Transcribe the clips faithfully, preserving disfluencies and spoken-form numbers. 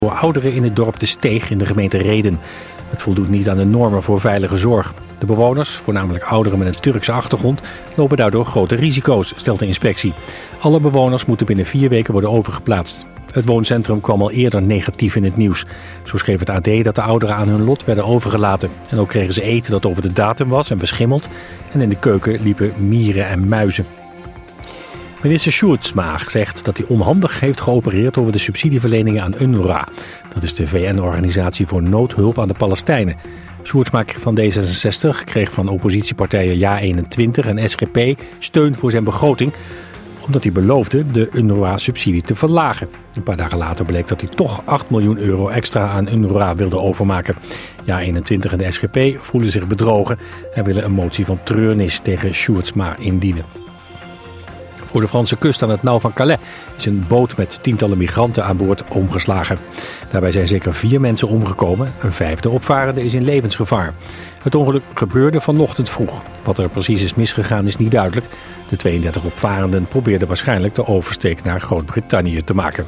Voor ouderen in het dorp De Steeg in de gemeente Rheden. Het voldoet niet aan de normen voor veilige zorg. De bewoners, voornamelijk ouderen met een Turkse achtergrond, lopen daardoor grote risico's, stelt de inspectie. Alle bewoners moeten binnen vier weken worden overgeplaatst. Het wooncentrum kwam al eerder negatief in het nieuws. Zo schreef het A D dat de ouderen aan hun lot werden overgelaten. En ook kregen ze eten dat over de datum was en beschimmeld. En in de keuken liepen mieren en muizen. Minister Sjoerdsma zegt dat hij onhandig heeft geopereerd over de subsidieverleningen aan UNRWA. Dat is de V N-organisatie voor noodhulp aan de Palestijnen. Sjoerdsma van D zesenzestig kreeg van oppositiepartijen Ja eenentwintig en S G P steun voor zijn begroting, omdat hij beloofde de UNRWA-subsidie te verlagen. Een paar dagen later bleek dat hij toch acht miljoen euro extra aan UNRWA wilde overmaken. Ja eenentwintig en de S G P voelen zich bedrogen en willen een motie van treurnis tegen Sjoerdsma indienen. Voor de Franse kust aan het nauw van Calais is een boot met tientallen migranten aan boord omgeslagen. Daarbij zijn zeker vier mensen omgekomen. Een vijfde opvarende is in levensgevaar. Het ongeluk gebeurde vanochtend vroeg. Wat er precies is misgegaan is niet duidelijk. De tweeëndertig opvarenden probeerden waarschijnlijk de oversteek naar Groot-Brittannië te maken.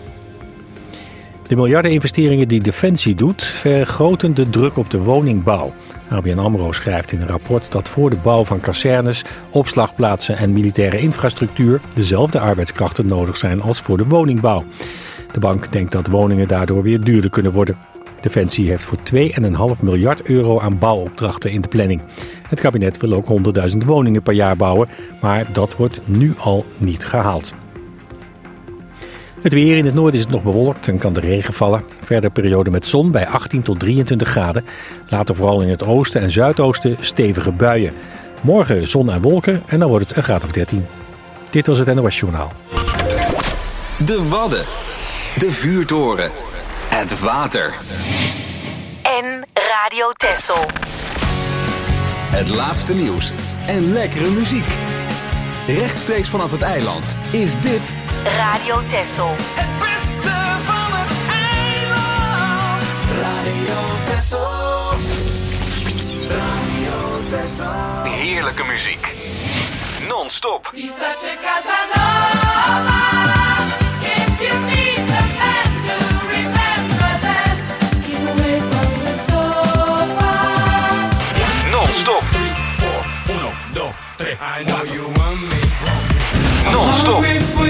De miljardeninvesteringen die Defensie doet vergroten de druk op de woningbouw. A B N AMRO schrijft in een rapport dat voor de bouw van kazernes, opslagplaatsen en militaire infrastructuur dezelfde arbeidskrachten nodig zijn als voor de woningbouw. De bank denkt dat woningen daardoor weer duurder kunnen worden. Defensie heeft voor twee komma vijf miljard euro aan bouwopdrachten in de planning. Het kabinet wil ook honderdduizend woningen per jaar bouwen, maar dat wordt nu al niet gehaald. Het weer: in het noorden is het nog bewolkt en kan de regen vallen. Verder periode met zon bij achttien tot drieëntwintig graden. Later vooral in het oosten en zuidoosten stevige buien. Morgen zon en wolken en dan wordt het een graad of dertien. Dit was het N O S Journaal. De Wadden. De vuurtoren. Het water. En Radio Texel. Het laatste nieuws en lekkere muziek. Rechtstreeks vanaf het eiland is dit Radio Texel. Het beste van het eiland. Radio Texel. Radio Texel. heerlijke muziek. Non-stop. Non-stop. Non-stop.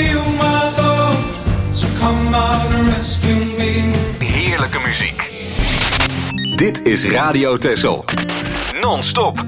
Heerlijke muziek. Dit is Radio Texel. Non-stop.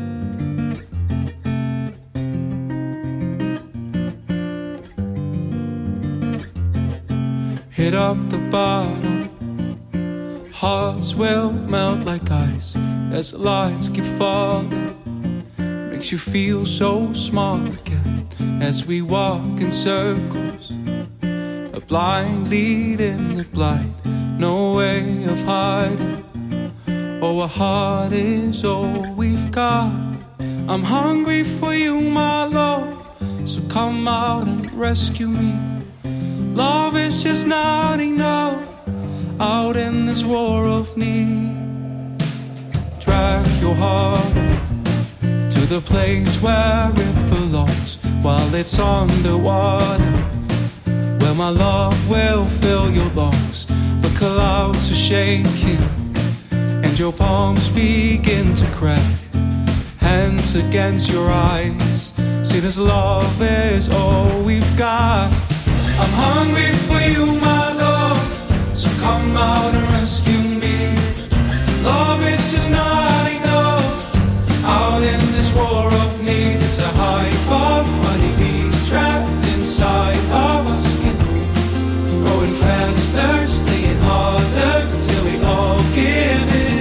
Hit up the bottom. Hearts will melt like ice as the lights keep falling. Makes you feel so small again as we walk in circles. A blind lead in the blind, no way of hiding. Oh, a heart is all we've got. I'm hungry for you, my love, so come out and rescue me. Love is just not enough out in this war of need. Drag your heart to the place where it belongs while it's underwater, where my love will fill your lungs. The clouds are shaking and your palms begin to crack. Hands against your eyes, see this love is all we've got. I'm hungry for you, my love, so come out and rescue me. Love is just not enough out in this war of needs. It's a hive of honeybees trapped inside of our skin, growing faster, staying harder till we all give in.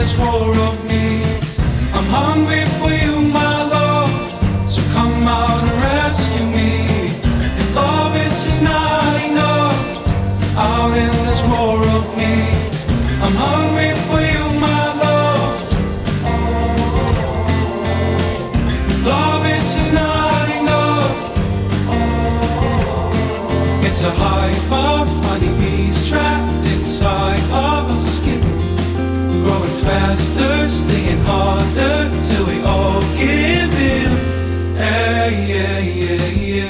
this war of needs. I'm hungry for you, my love, so come out and rescue me. If love is just not enough, out in this war of needs, I'm hungry for you, my love. Love is just not enough. It's a hive of honeybees trapped inside of a skin, growing faster, staying harder, till we all give in. Hey, yeah, yeah, yeah.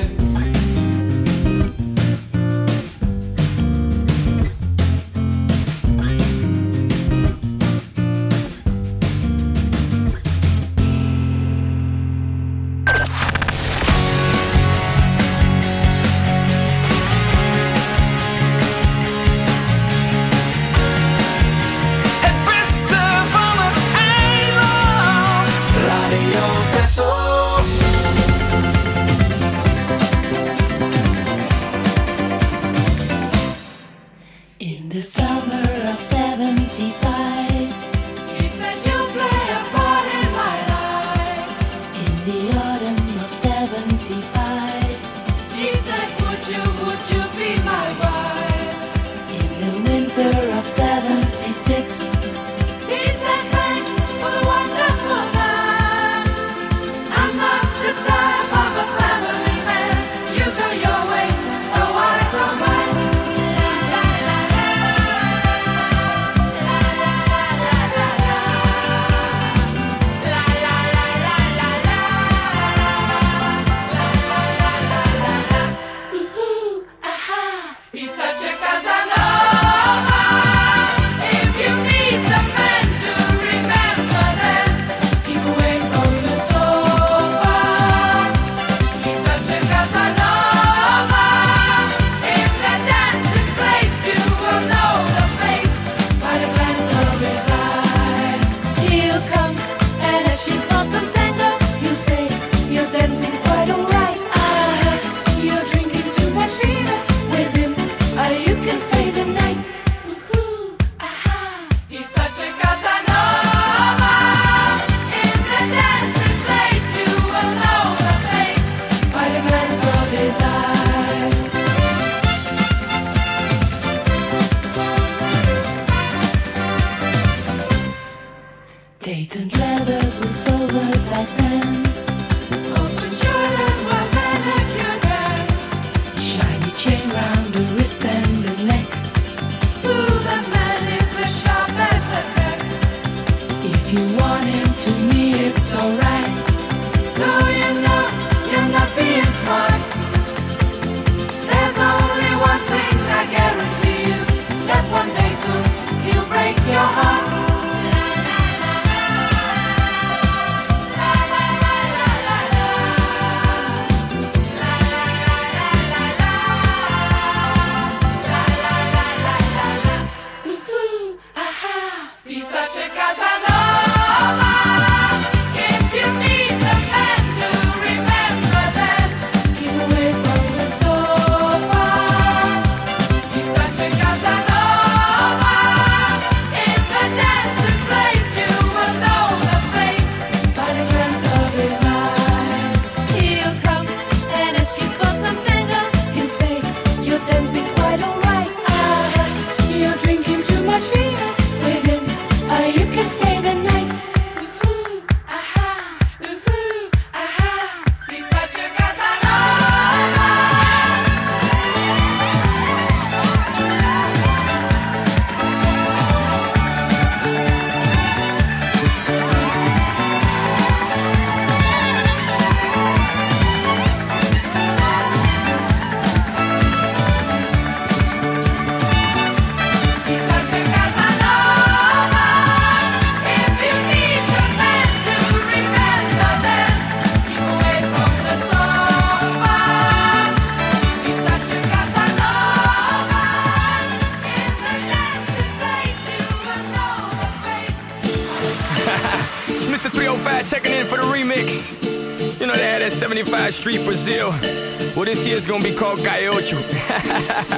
Checking in for the remix. You know they had that seventy-five Street Brazil. Well, this year's gonna be called Calle Ocho.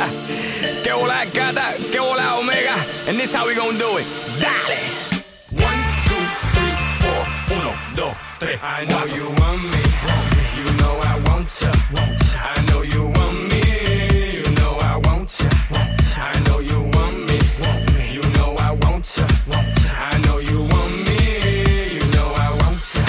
Que hola gata, que hola omega. And this how we gonna do it. Dale. One dos, tres. I know you want me. You know I want ya. I know you want me. You know I want ya. I know you want me. You know I want ya. I know you want me. You know I want ya.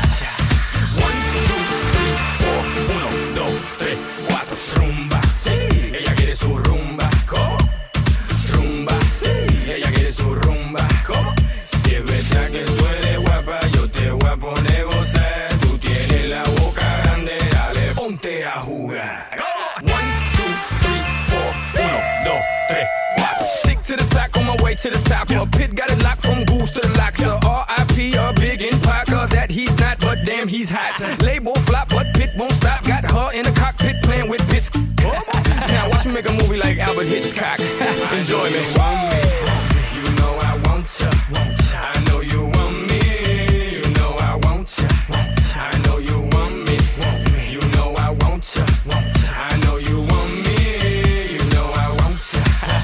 One, two, three, four. Uno, dos, tres, cuatro. Rumba, sí. Ella quiere su rumba. ¿Cómo? Rumba, sí. Ella quiere su rumba. ¿Cómo? Si es verdad que tú eres guapa, yo te voy a poner gozar. Tú tienes la boca grande, dale, ponte a jugar. One, two, three, four. Uno, dos, tres, cuatro. Stick to the top, on my way to the top. A pit got it locked from goose to the locks. So R I P a big in Parker, that he's not, but damn he's hot. Label flop, but Pit won't stop. Got her in the cockpit playing with bits. Now watch me make a movie like Albert Hitchcock. Enjoy me. You know I want ya. I know you want me. You know I want ya. I know you want me. You know I want ya. I know you want me. You know I want ya.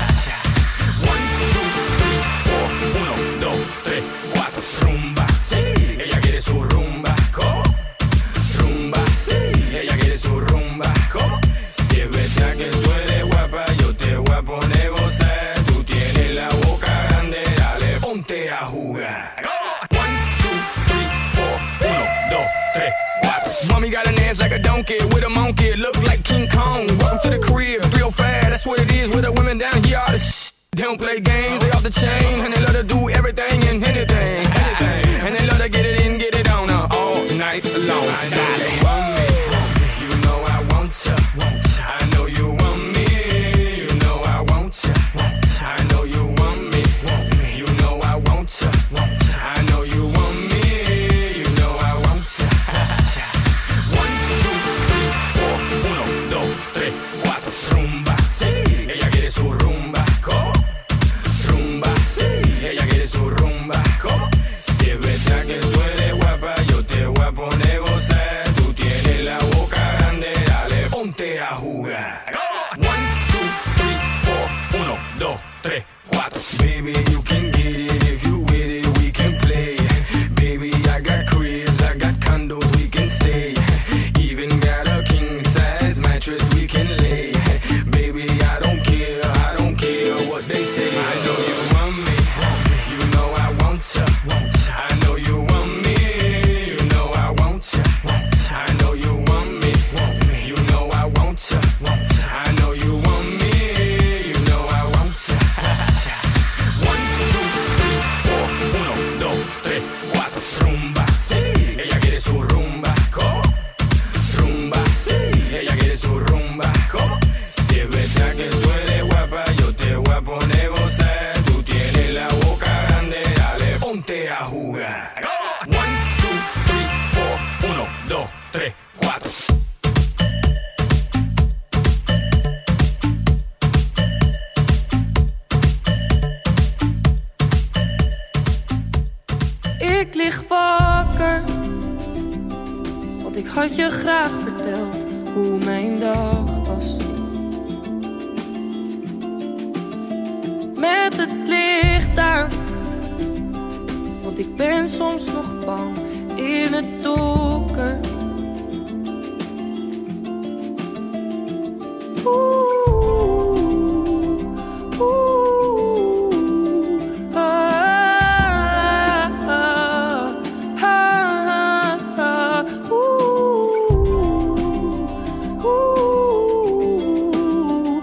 One, two, three, four. Uno, dos, tres, cuatro. Rumba, sí. Ella quiere su rumba. ¿Cómo? Rumba, sí. Ella quiere su rumba. ¿Cómo? Si es verdad que tú eres guapa, yo te voy a poner gozar. Tú tienes la boca grande, dale, ponte a jugar. One, two, three, four. Uno, dos, tres, cuatro. Mommy got an ass like a donkey with a monkey. Look like King Kong. Welcome to the crib, three oh five. That's what it is with the women down here. All the sh- they don't play games, they off the chain. And they love to do everything and anything, anything. And they love to get it in, get it on uh, all night long. I know you want me. You know I want ya. I know you want me. You know I want ya. I know you want me. You know I want ya. I know you want me. You know I want ya. One, two, three, four. Uno, dos, tres, cuatro. Rumba, sí. Ella quiere su rumba. ¿Cómo? Rumba, sí. Ella quiere su rumba. ¿Cómo? Si es verdad que tú eres guapa, yo te voy a poner gozar. Tú tienes la boca grande, dale, ponte a jugar. One, two, three, four. Uno, dos, tres, cuatro. Baby, you can get it if you with it, we can play. Baby, I got cribs, I got condos, we can stay. Even got a king size mattress we can lay. Baby, I don't care, I don't care what they say. I know you want me, you know I want ya. I know you want me, you know I want ya. I know you want me, you know I want ya. I know you want me, you know I want ya. One, two, three, four. Uno, dos, tres, cuatro. Rumba, sí. Ella quiere su rumba. ¿Cómo? Rumba, sí. Ella quiere su rumba. ¿Cómo? Si es verdad que tú eres guapa, yo te voy a poner gozar. Tú tienes la boca grande, dale, ponte a jugar. One, two, three, four. Uno, dos, tres, cuatro. Ik lig wakker, want ik had je graag verteld hoe mijn dag was. Met het licht aan, want ik ben soms nog bang in het donker. Oeh, oeh, ah, ah, ah, ah, oeh, oeh,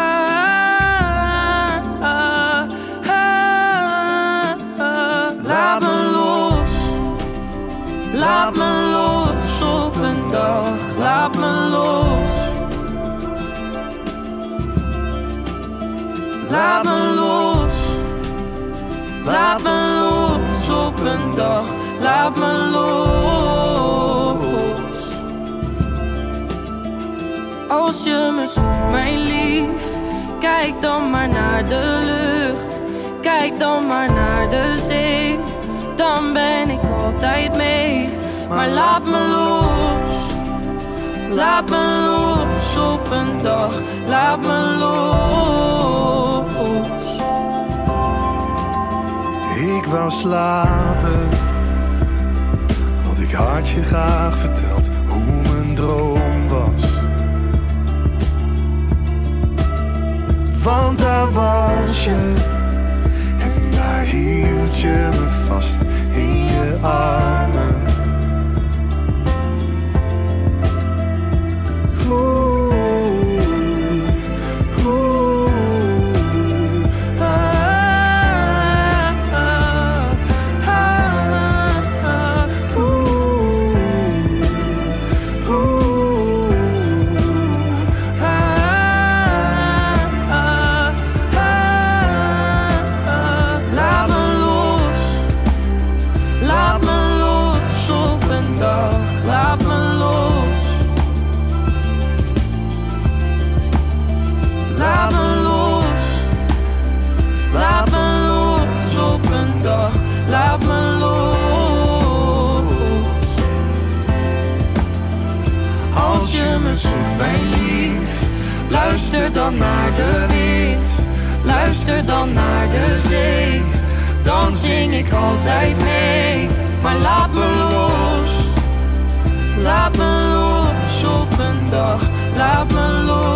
ah, ah, ah, ah. Laat me los, laat me los op een dag, laat me los. Laat me los, laat me los op een dag, laat me los. Als je me zoekt, mijn lief, kijk dan maar naar de lucht. Kijk dan maar naar de zee, dan ben ik altijd mee. Maar laat me los, laat me los op een dag, laat me los. Ik wou slapen, want Ik had je graag verteld hoe mijn droom was. Want daar was je. En daar hield je me vast in je armen. Oeh, oeh, ah, ah, ah, ah, oeh, oeh, ah, ah, ah. Laat me los, laat me los op een dag, laat me los. Laat me los, laat me los op een dag, laat me los. Als je me zoekt, mijn lief, Luister dan naar de wind, luister dan naar de zee. Dan zing ik altijd mee, maar laat me los. Laat me los op een dag, laat me los.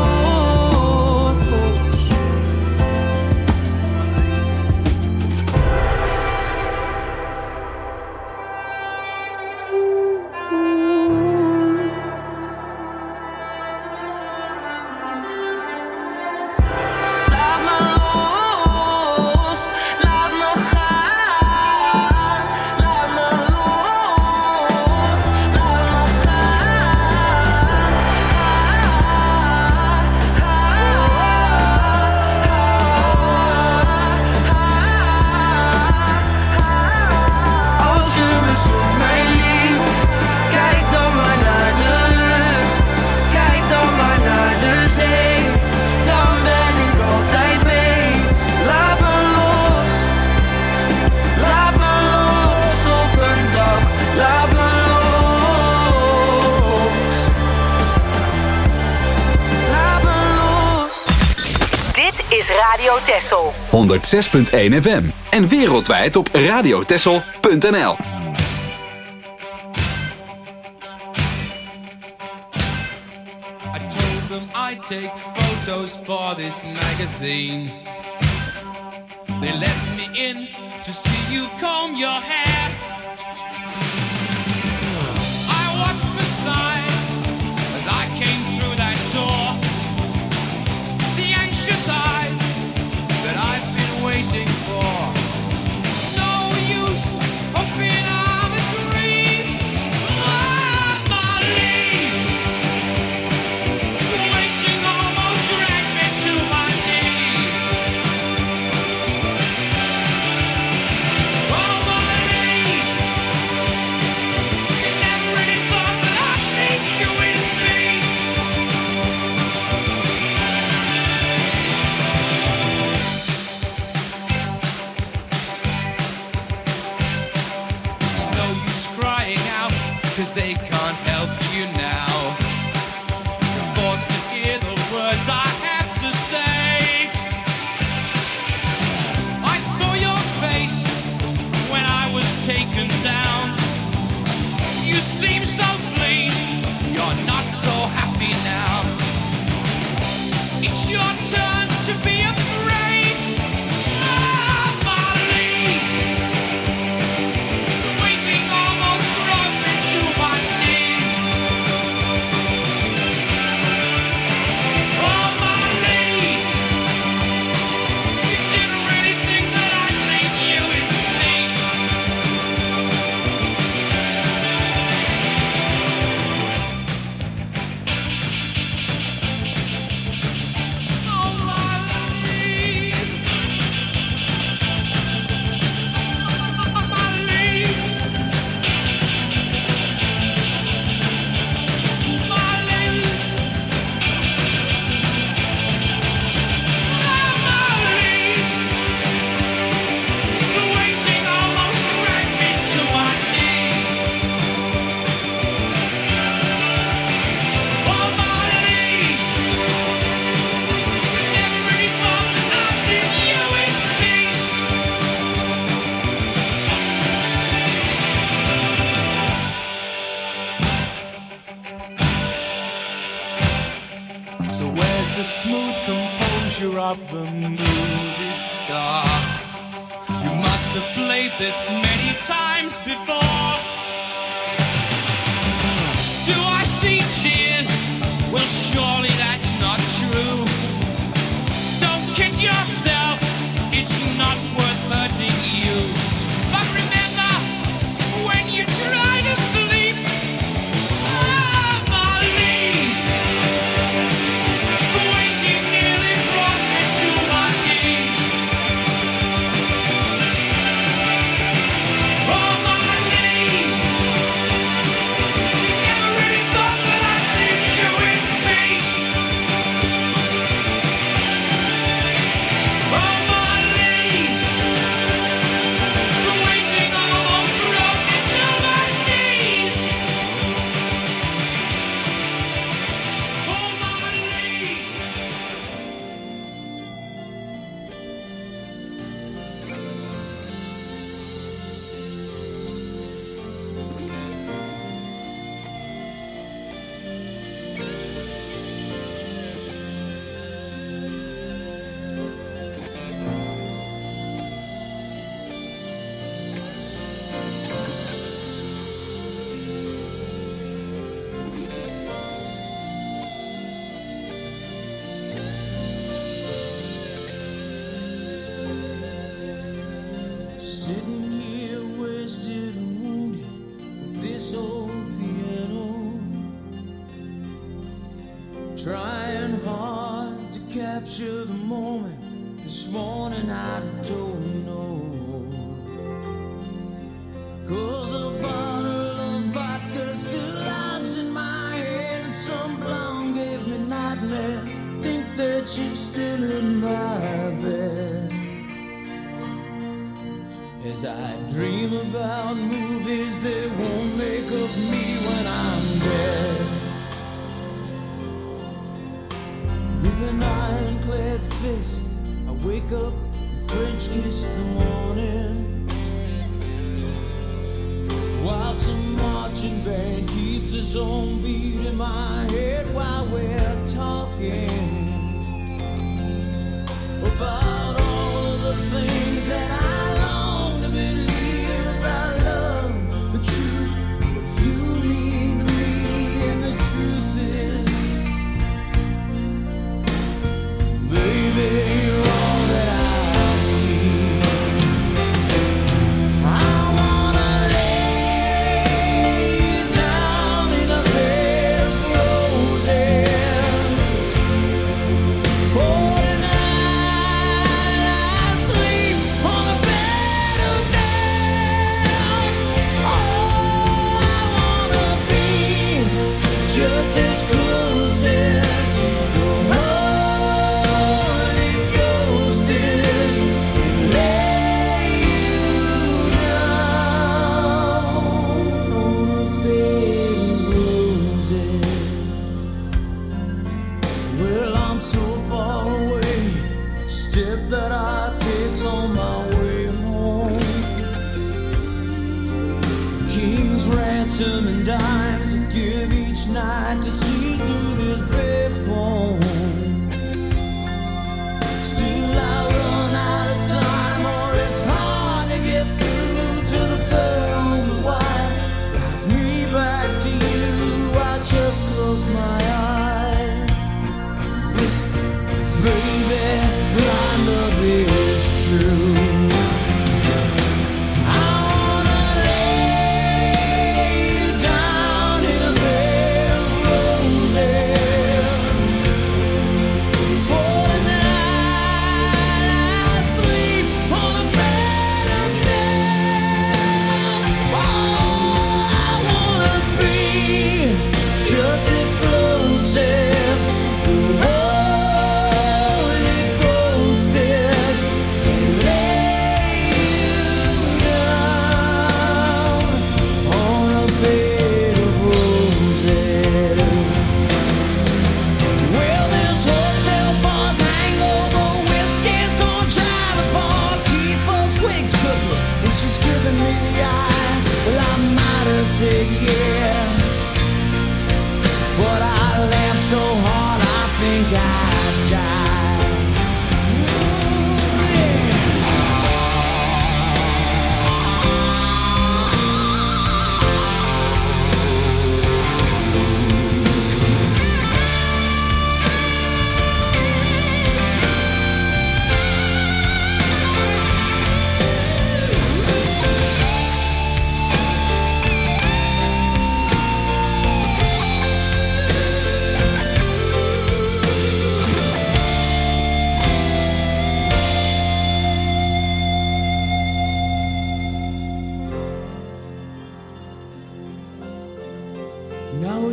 Laat me los, laat me gaan. Laat me los, laat me gaan. Als je me zoekt, mijn lief, kijk dan maar naar de lucht. Kijk dan maar naar de zee. Dan ben ik altijd mee. Laat me los, laat me los op een dag. Laat me los, laat me los. Dit is Radio Texel. honderdzes punt één F M en wereldwijd op radiotexel punt n l. I told them I'd take photos for this magazine. They let me in to see you comb your hair. I watched the sign as I came through that door. The anxious eyes that I've been waiting for. No use of being I'm a dream. Ah, my leave. Waiting almost dragged me to my knees. Oh, my leave. this many times before. Do I see tears? Well, surely that's not true. Don't kid yourself, it's not worth hurting you. But remember, when you try to sleep, ah, my knees, waiting nearly brought me to my knees. Oh, my knees, you never really thought that I'd leave you in peace. Oh, my knees, waiting almost brought me to my knees. Oh, my knees. Sitting here wasted and wounded with this old piano, trying hard to capture the moment. This morning I don't know, 'cause a bottle of vodka still lodged in my head, and some blonde gave me nightmares. Think that she's still in my bed. As I dream about movies they won't make of me when I'm dead. With an ironclad fist, I wake up and French kiss the morning, while some marching band keeps its own beat in my head while we're talking about all of the things that I long to believe about love, the truth, what you mean to me, and the truth is, baby, you're all that I need. I wanna lay you down in a bed of roses. Oh, tonight I sleep on a bed of nails. Oh, I wanna be just as close as the Holy Ghost is, and lay you down on a bed of roses. Well, I'm so far away, step that I take's on my way home. King's ransom and dimes I give each night to see through this brave phone. Still I run out of time, or it's hard to get through to the pearl on the wire. Drives me back to you, I just close my eyes. Whisper, baby, my love is true. I wanna lay you down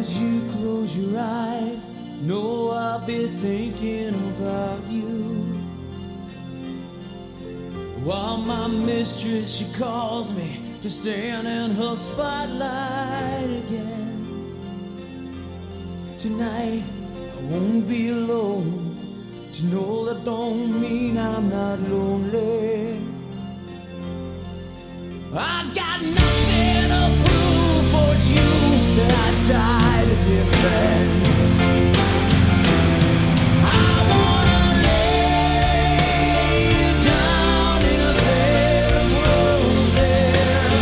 as you close your eyes, know I'll be thinking about you. While my mistress, she calls me to stand in her spotlight again. Tonight, I won't be alone. To know that don't mean I'm not lonely. I got nothing to prove, for it's you that I died to defend. I wanna lay you down in a bed of roses.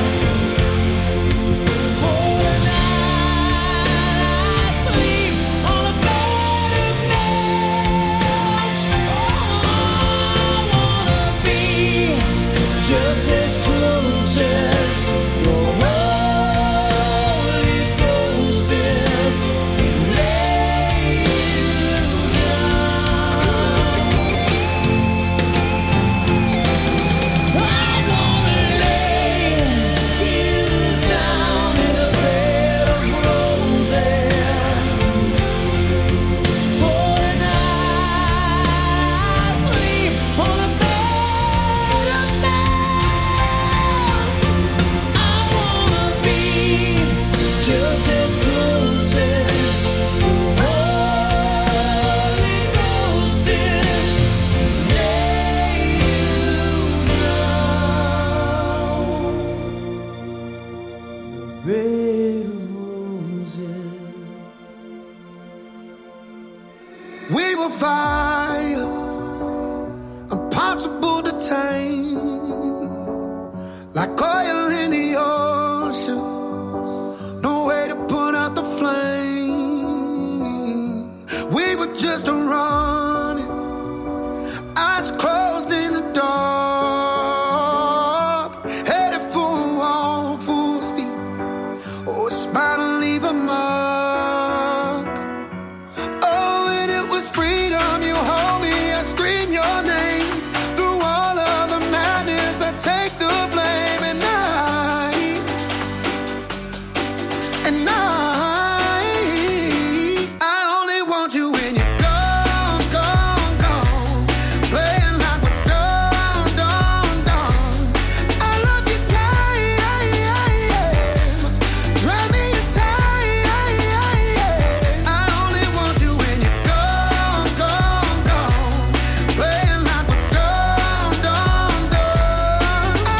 For the night I sleep on a bed of nails. Oh, I wanna be just as close as your Holy Ghost is. Lay you down. I wanna lay you down in a bed of roses. For the night I sleep on a bed of nails. I wanna be just as close as the Holy Ghost is. Lay you down in a bed of roses. We will fire, impossible to tame, like oil in the ocean. No way to put out the flame. We were just running, eyes closed in the dark, headed for a wall full speed. Oh, it's bound to leave a mark. Oh, and it was freedom. You hold me, I scream your name. Through all of the madness, I take the blame. And I, and I, I only want you when you're gone, gone, gone. Playing like we're done, done, done. I love you, time. Drive me inside. I only want you when you're gone, gone, gone. Playing like we're done, done, done. I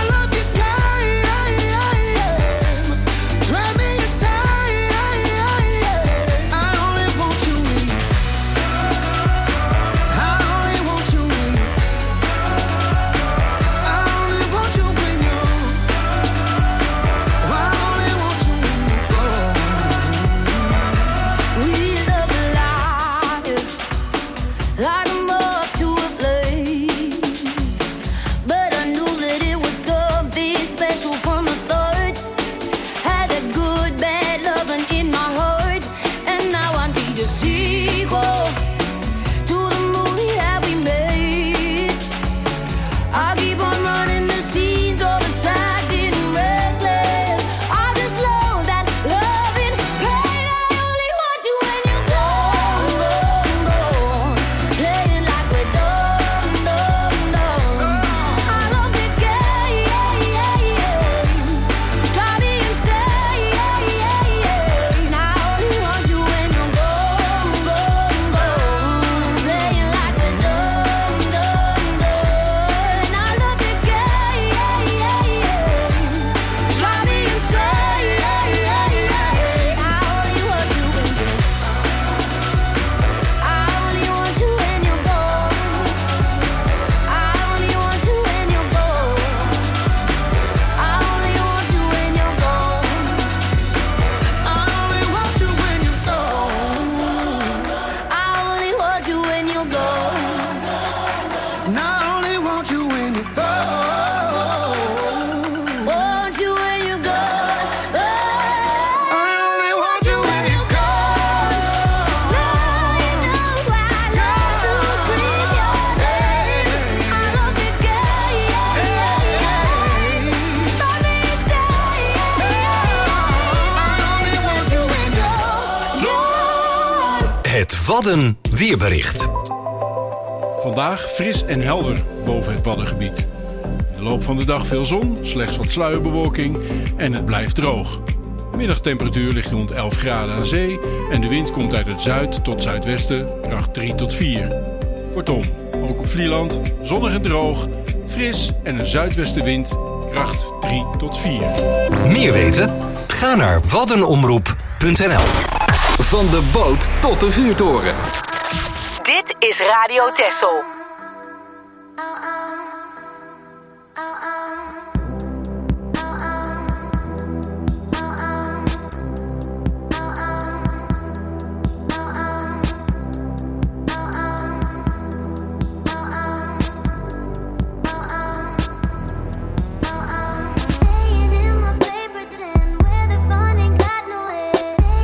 Het Wadden Weerbericht. Vandaag fris en helder boven het Waddengebied. In de loop van de dag veel zon, slechts wat sluierbewolking en het blijft droog. De middagtemperatuur ligt rond elf graden aan zee en de wind komt uit het zuid tot zuidwesten, kracht drie tot vier. Kortom, ook op Vlieland, zonnig en droog, fris en een zuidwestenwind, kracht drie tot vier. Meer weten? Ga naar waddenomroep punt n l. Van de boot tot de vuurtoren. Dit is Radio Texel.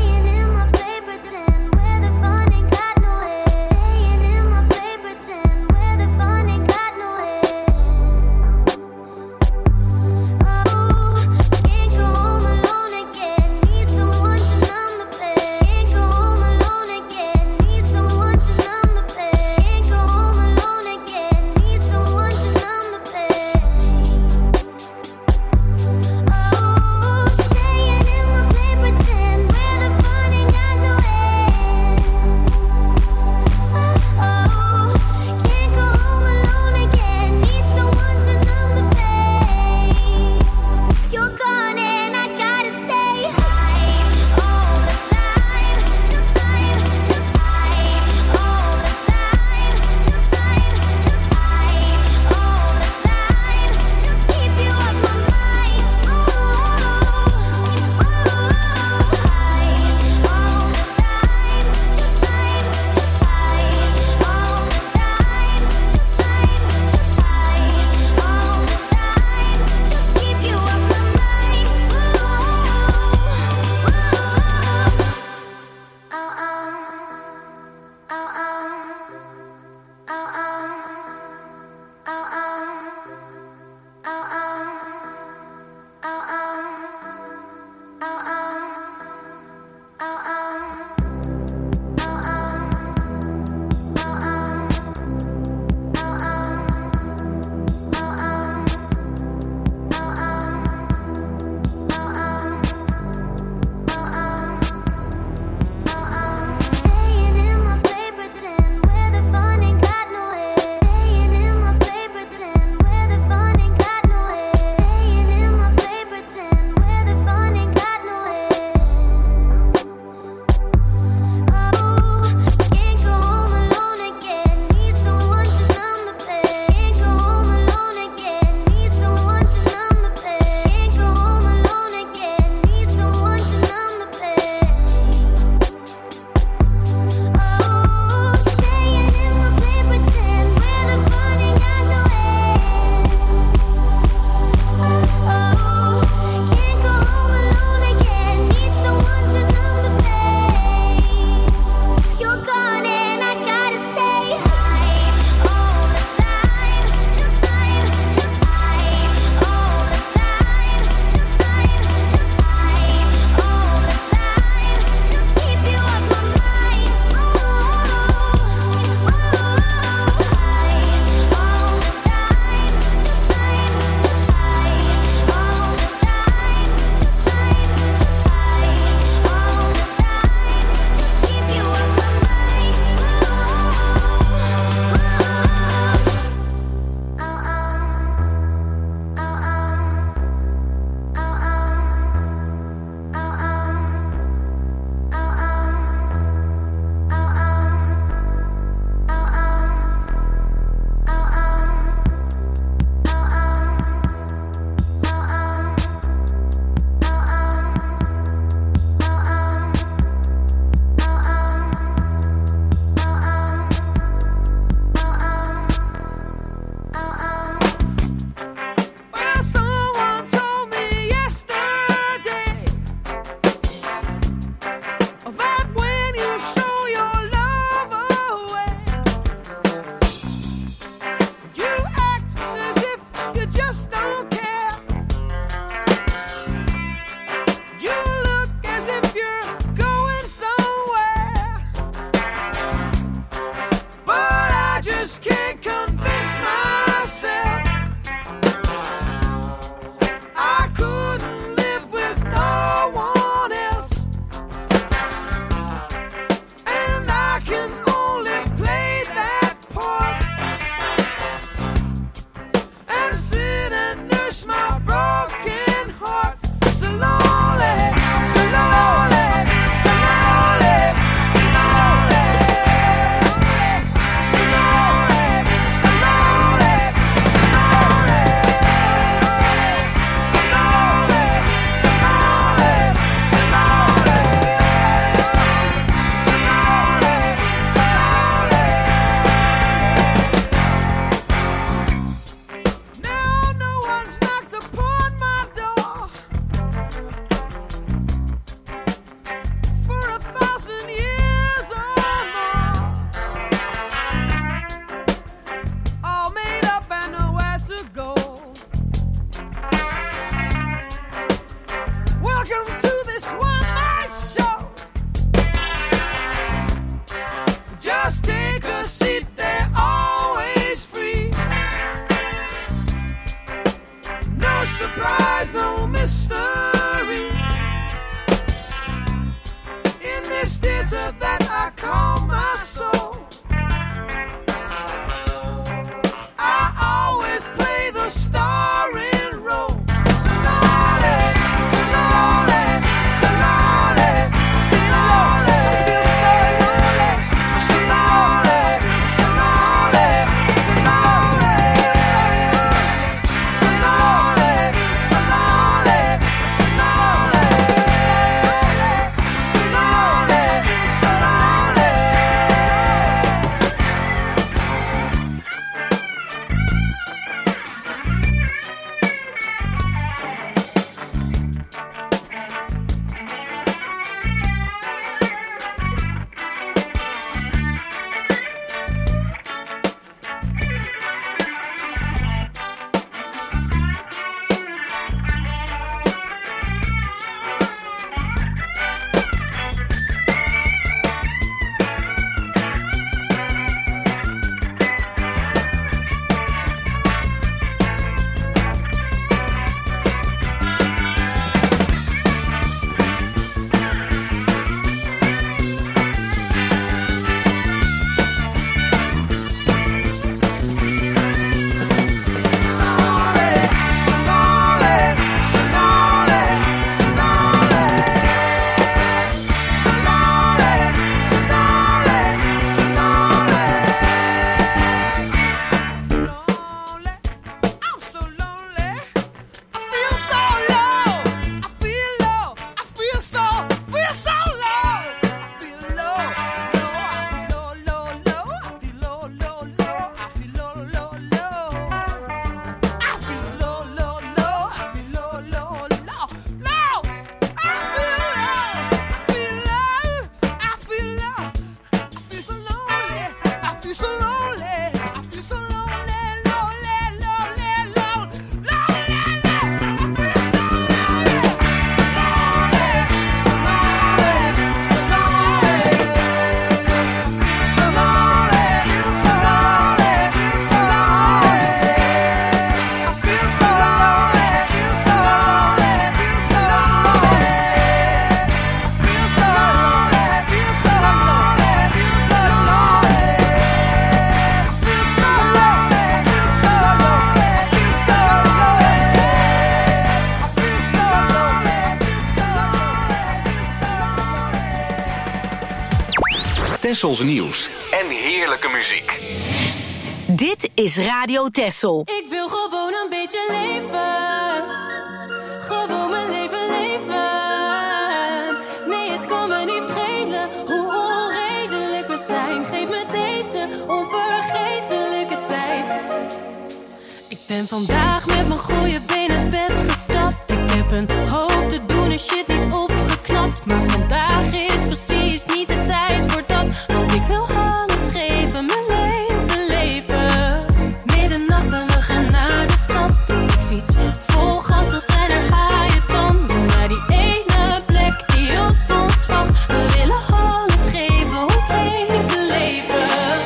Pretend Tessels nieuws en heerlijke muziek. Dit is Radio Tessel. Ik wil gewoon een beetje leven. Gewoon mijn leven leven. Nee, het kan me niet schelen hoe onredelijk we zijn. Geef me deze onvergetelijke tijd. Ik ben vandaag met mijn goede benen het bed gestapt. Ik heb een hoop te doen en shit niet opgeknapt. Maar vandaag is precies niet de tijd voor dat. Want ik wil alles geven, mijn leven leven. Middernacht en we gaan naar de stad. Ik fiets vol gas, zo zijn er haaien tanden. Naar die ene plek die op ons wacht. We willen alles geven, ons leven leven.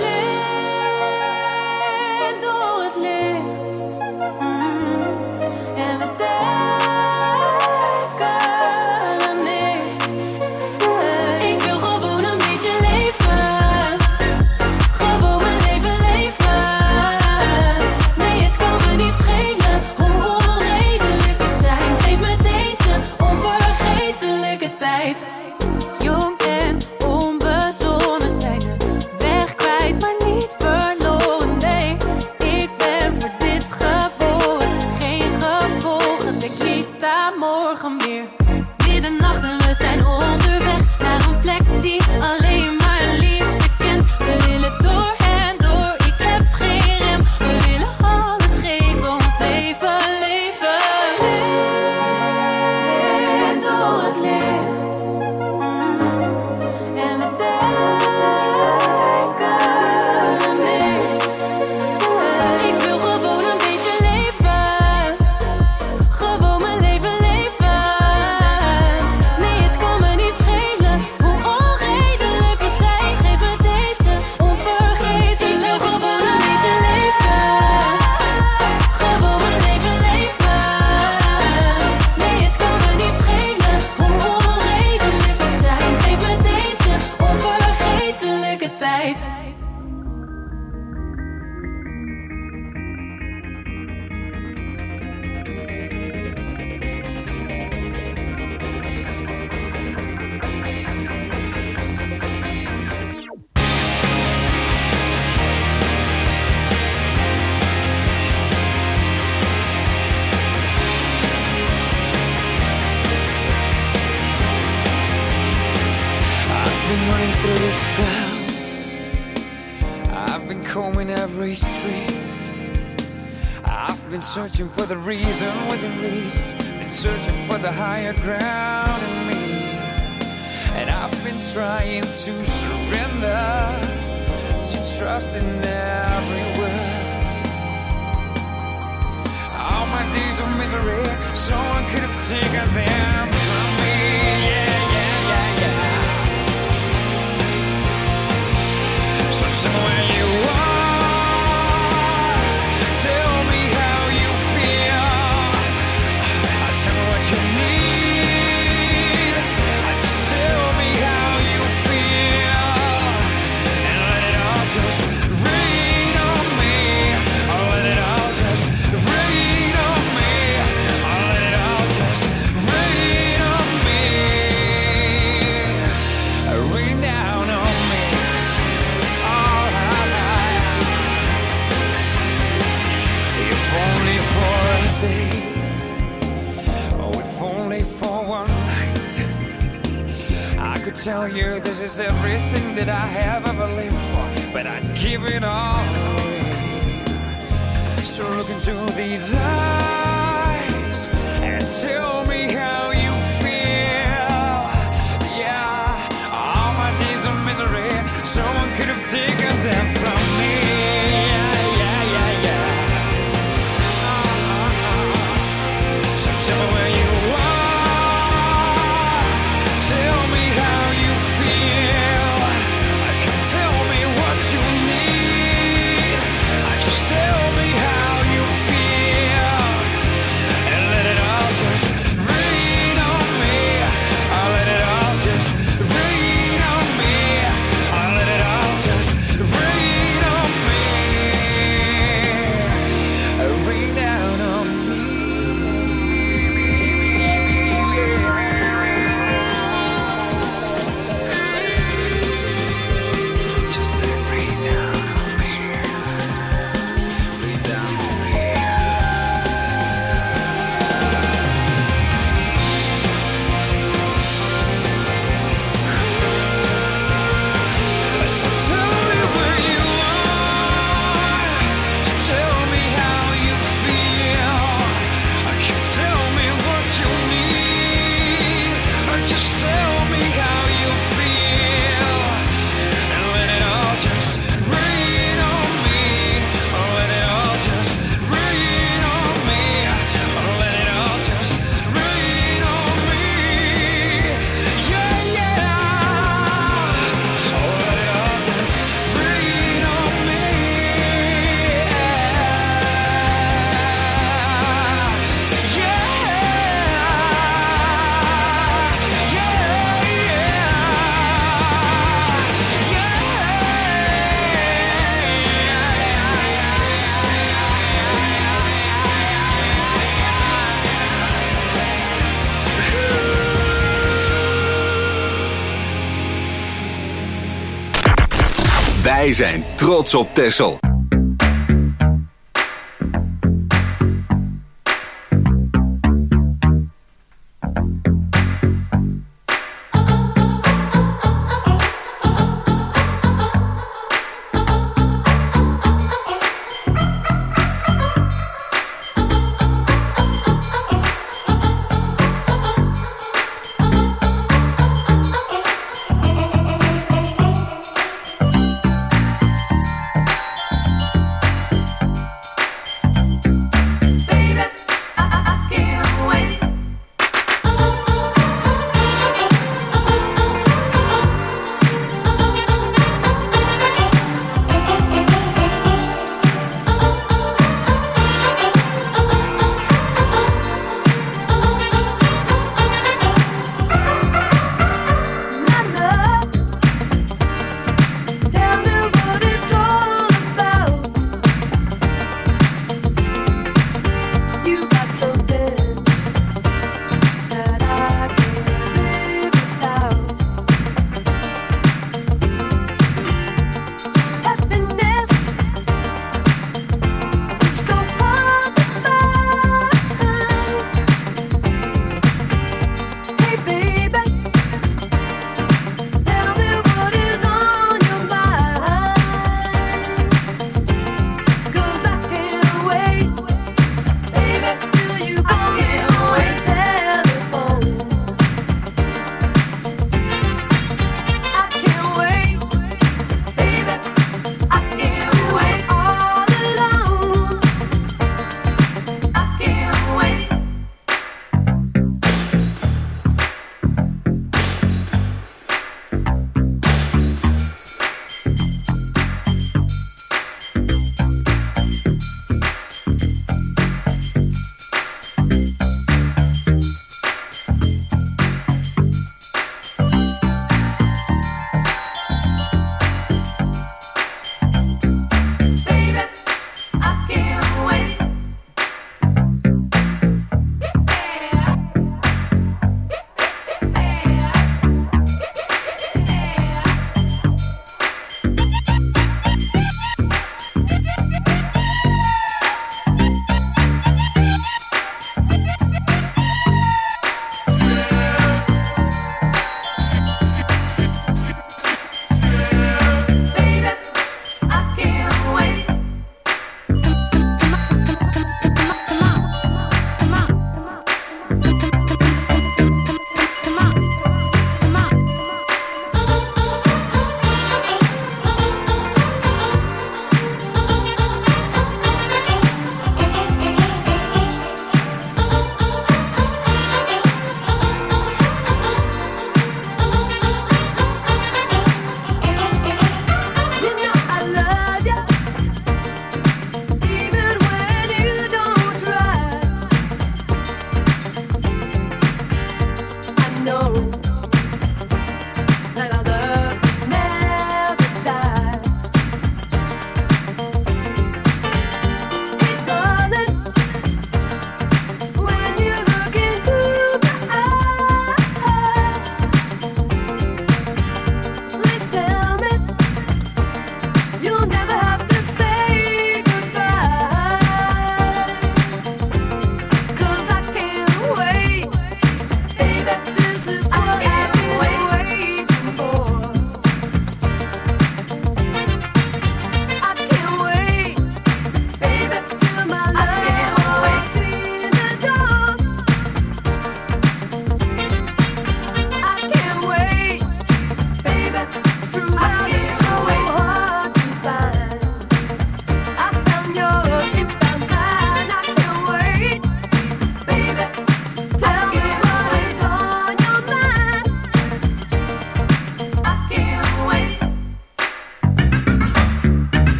Licht door het licht. Mm. En we denken aan niks. Ik wil gewoon een beetje leven. Gewoon mijn leven leven. Nee, het kan me niet schelen hoe onredelijk we zijn. Geef me deze onvergetelijke tijd. Jong en onbezonnen zijn de weg kwijt, maar niet verloren. Nee, ik ben voor dit geboren. Geen gevolgen, denk niet aan morgen meer. Middernacht en we zijn onderweg naar een plek die alleen maar liefde kent. We willen door en door, ik heb geen rem. We willen alles geven, ons leven leven. Licht door het licht. En we denken aan niks. Ik wil gewoon een beetje leven. Gewoon mijn leven leven. Nee, het kan me niet schelen hoe onredelijk we zijn. Geef me deze onvergetelijk. Ik wil gewoon een beetje leven. Gewoon mijn leven leven. Nee, het kan me niet schelen hoe onredelijk we zijn. Geef me deze onvergetelijke tijd. I've been running through this town. I've been combing every street. I've been searching for the reason within reasons. Been searching for the higher ground in me. And I've been trying to surrender to trust in every word. All my days of misery, someone could have taken them from me. Yeah, yeah, yeah, yeah. So tell me where you are. Tell me how you feel. Tell me what you need. Just tell me how you feel. And let it all just rain on me. Oh, let it all just rain on me. Oh, let it all just rain on me. Rain down on me. If only for a day, oh, if only for one night, I could tell you this is everything that I have ever lived for, but I'd give it all away. So look into these eyes and tell me how you feel. Yeah, all my days of misery, someone could have taken them from me. Yeah, yeah, yeah, yeah. So tell me where you are. Tell me how you feel. Can tell me what you need. Just tell me how you feel. Wij zijn trots op Texel.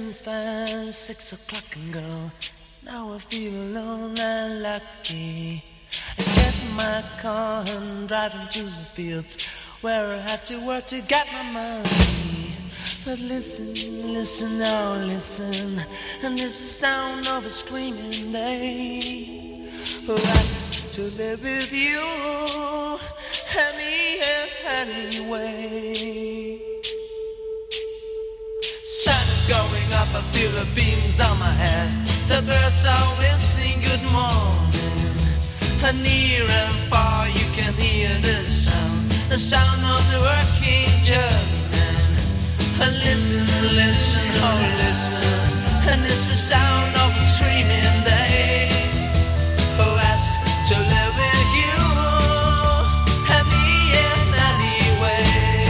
seconds past six o'clock and go. Now I feel alone and lucky. I get in my car and drive into the fields where I have to work to get my money. But listen, listen, now listen, and this is the sound of a screaming day who asks to live with you any anyway. Sun is going up, I feel the beams on my head. The birds are whistling good morning. And near and far you can hear the sound, the sound of the working journeyman. And listen, listen, oh listen, and it's the sound of a screaming day who asks to live with you any and anyway.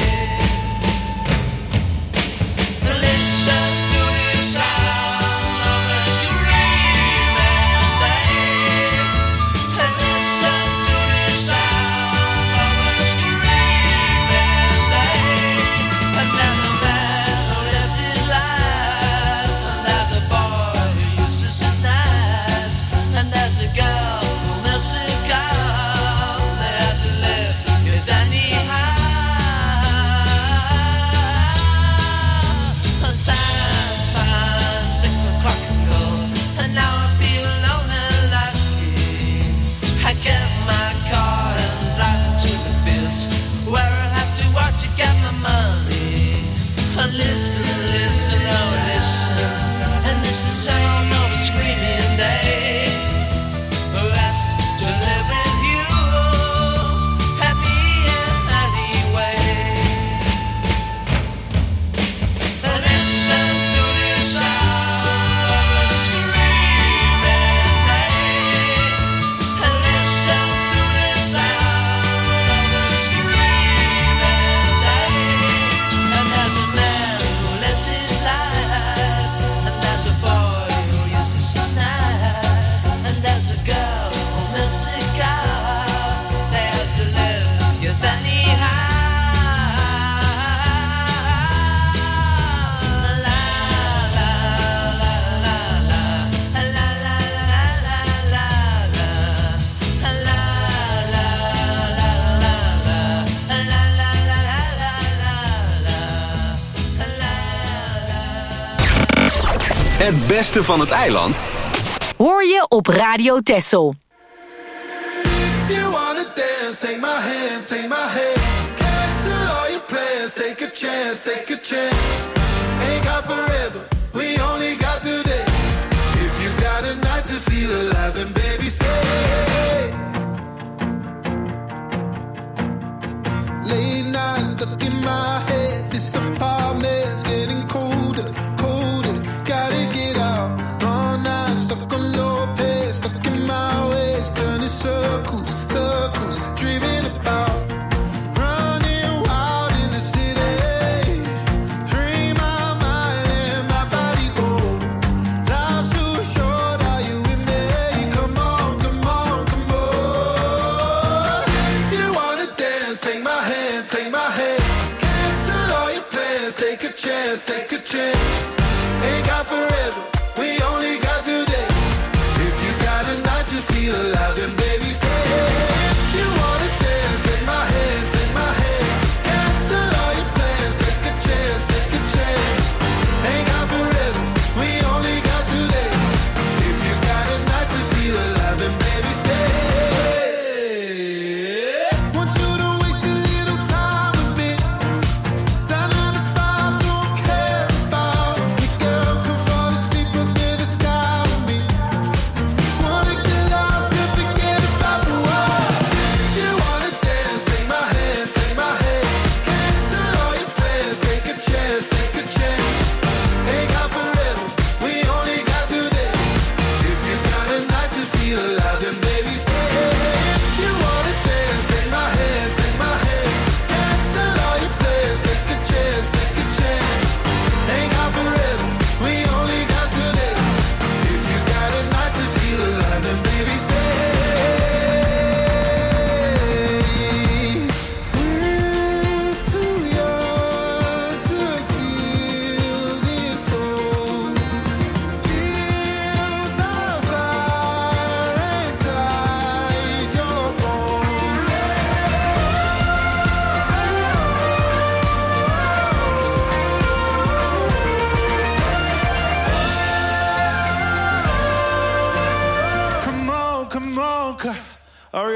Listen to the sound of a screaming day, and listen to the sound of a screaming day. And there's a man who lives his life, and there's a boy who uses his knife, and there's a girl who milks a cow. They have to live, yes anyhow. And sands past six o'clock ago, and now I feel alone and lucky. I get in my car and drive to the fields where I have to work to get my money. And listen, listen, oh listen, and this is the sound of a screaming day who asked to live with you happy and anyway. And listen to the sound of a screaming day, and listen to the sound of a screaming day. And there's a man who lives his life, and there's a boy who uses his knife, and there's a girl who milks a cow. They have to live, yes anyhow. La la la la la la, la la la la la la, la la la la la, la la la Het beste van het eiland Hoor je op Radio Texel. If you wanna dance, take my hand, take my hand. Cancel all your plans, take a chance, take a chance. Ain't got forever, we only got today. If you got a night to feel alive, then baby stay. Late nights stuck in my head, this apartment's getting colder, colder. Gotta get out, all night stuck on low pace, stuck in my ways, turning circles, circles, dreaming about running wild in the city. Free my mind and my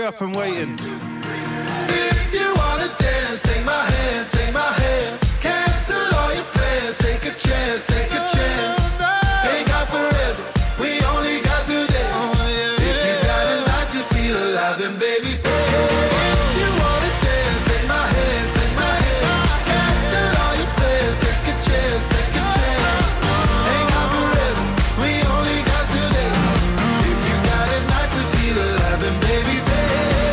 up and waiting. If you wanna dance, take my hand, take my hand. Cancel all your plans, take a chance, take a chance. Ain't got forever, we only got today. If you got a night to feel alive, then baby stay. If you wanna dance, take my hand, take my hand. Cancel all your plans, take a chance, take a chance. Ain't got forever, we only got today. If you got a night to feel alive, then baby stay.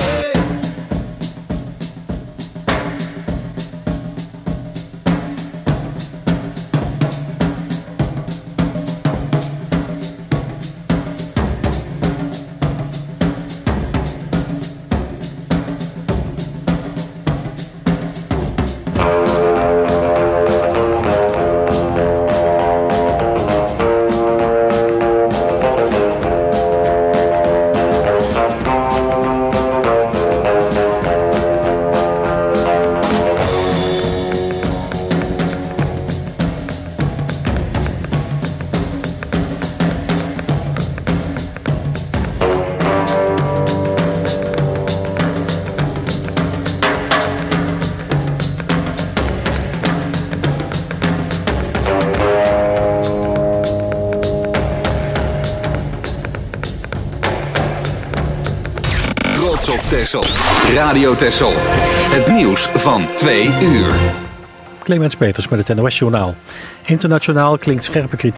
Op Texel. Radio Texel. Het nieuws van twee uur. Clemens Peters met het N O S-journaal. Internationaal klinkt scherpe kritiek